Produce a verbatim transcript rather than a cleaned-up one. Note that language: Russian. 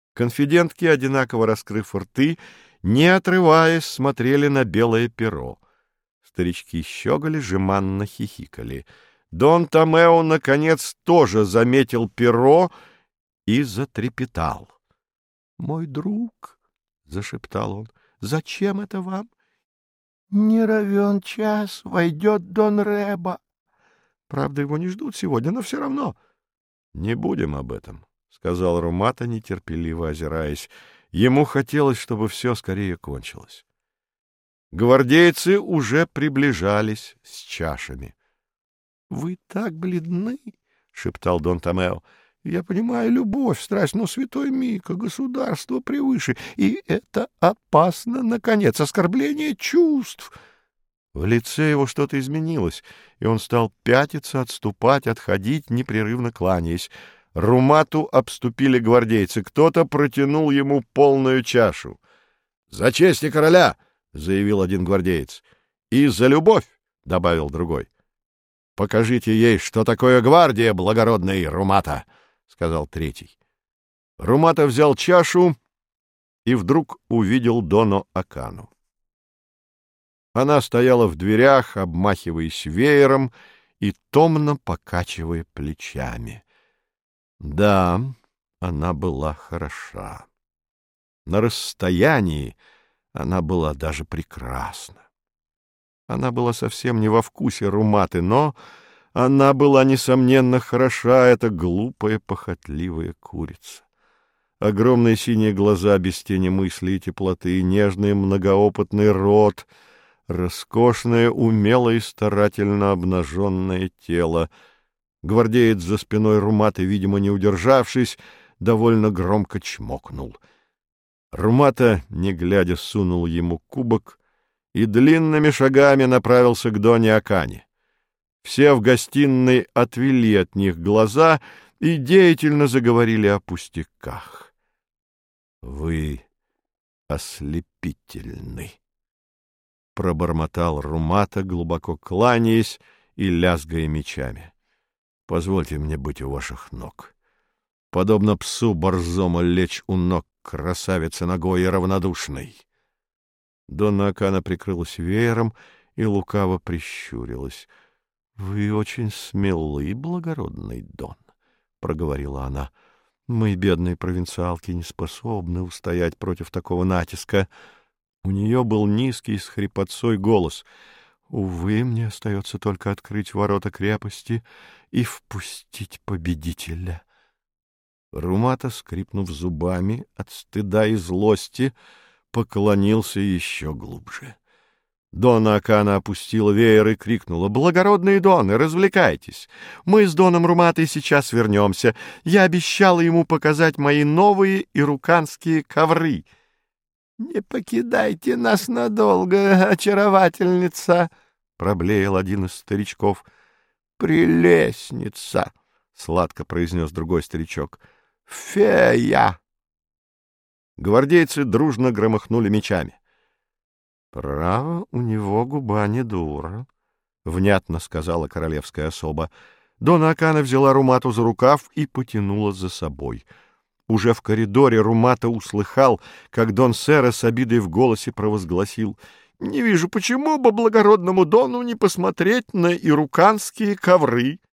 Конфидентки, одинаково раскрыв рты, не отрываясь, смотрели на белое перо. Старички щеголи, жеманно хихикали. Дон Томео, наконец, тоже заметил перо и затрепетал. — Мой друг, — зашептал он, — зачем это вам? — Не равен час, войдет Дон Рэба. Правда, его не ждут сегодня, но все равно. — Не будем об этом, — сказал Румата, нетерпеливо озираясь. Ему хотелось, чтобы все скорее кончилось. Гвардейцы уже приближались с чашами. — Вы так бледны, — шептал Дон Томео. — Я понимаю любовь, страсть, но, святой Мико, государство превыше, и это опасно, наконец, оскорбление чувств. В лице его что-то изменилось, и он стал пятиться, отступать, отходить, непрерывно кланяясь. Румату обступили гвардейцы. Кто-то протянул ему полную чашу. — За честь и короля! — заявил один гвардеец. — И за любовь! — добавил другой. — Покажите ей, что такое гвардия, благородный Румата! — сказал третий. Румата взял чашу и вдруг увидел Дону Акану. Она стояла в дверях, обмахиваясь веером и томно покачивая плечами. Да, она была хороша. На расстоянии она была даже прекрасна. Она была совсем не во вкусе Руматы, но она была, несомненно, хороша, эта глупая, похотливая курица. Огромные синие глаза без тени мысли и теплоты, нежный многоопытный рот, роскошное, умело и старательно обнаженное тело. Гвардеец за спиной Руматы, видимо, не удержавшись, довольно громко чмокнул. Румата, не глядя, сунул ему кубок и длинными шагами направился к Доне Акане. Все в гостиной отвели от них глаза и деятельно заговорили о пустяках. — Вы ослепительны, — пробормотал Румата, глубоко кланяясь и лязгая мечами. — Позвольте мне быть у ваших ног. Подобно псу борзому лечь у ног красавицы нагой и равнодушной. Донна Акана прикрылась веером и лукаво прищурилась. — Вы очень смелый, благородный Дон, — проговорила она. — Мы, бедные провинциалки, не способны устоять против такого натиска. У нее был низкий с хрипотцой голос. Увы, мне остается только открыть ворота крепости и впустить победителя. Румата, скрипнув зубами от стыда и злости, поклонился еще глубже. Донна Акана опустила веер и крикнула: — Благородные доны, развлекайтесь! Мы с Доном Руматой сейчас вернемся. Я обещала ему показать мои новые ируканские ковры. — Не покидайте нас надолго, очаровательница! — проблеял один из старичков. — Прелестница! — сладко произнес другой старичок. — Фея! Гвардейцы дружно громыхнули мечами. — Право, у него губа не дура, — внятно сказала королевская особа. Донна Акана взяла Румату за рукав и потянула за собой. Уже в коридоре Румата услыхал, как Дон Сера с обидой в голосе провозгласил: — Не вижу, почему бы благородному Дону не посмотреть на ируканские ковры.